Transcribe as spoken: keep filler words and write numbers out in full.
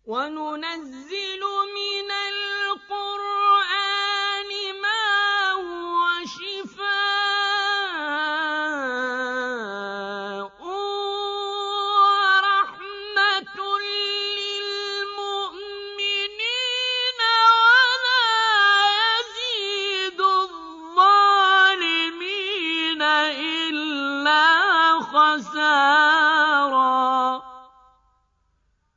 وَنُنَزِّلُ مِنَ الْقُرْآنِ مَا هُوَ شِفَاءٌ وَرَحْمَةٌ لِّلْمُؤْمِنِينَ وَلَا يَزِيدُ الظَّالِمِينَ إِلَّا خَسَارًا.